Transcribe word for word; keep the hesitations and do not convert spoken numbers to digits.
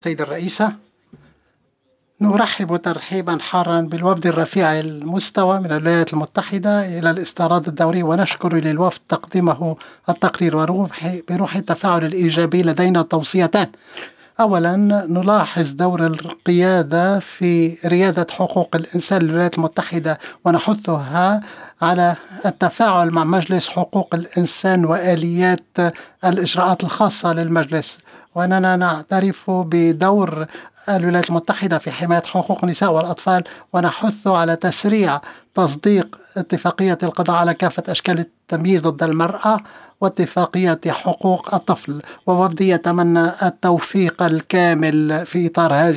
سيدة الرئيسة، نرحب ترحيبا حارا بالوفد الرفيع المستوى من الولايات المتحدة إلى الاستعراض الدوري، ونشكر للوفد تقديمه التقرير وروح بروح التفاعل الإيجابي. لدينا توصيتان. أولا، نلاحظ دور القيادة في ريادة حقوق الإنسان للولايات المتحدة، ونحثها على التفاعل مع مجلس حقوق الإنسان وآليات الإجراءات الخاصة للمجلس. وأننا نعترف بدور الولايات المتحدة في حماية حقوق النساء والأطفال، ونحث على تسريع تصديق اتفاقية القضاء على كافة أشكال التمييز ضد المرأة واتفاقية حقوق الطفل. ووفدي يتمنى التوفيق الكامل في إطار هذه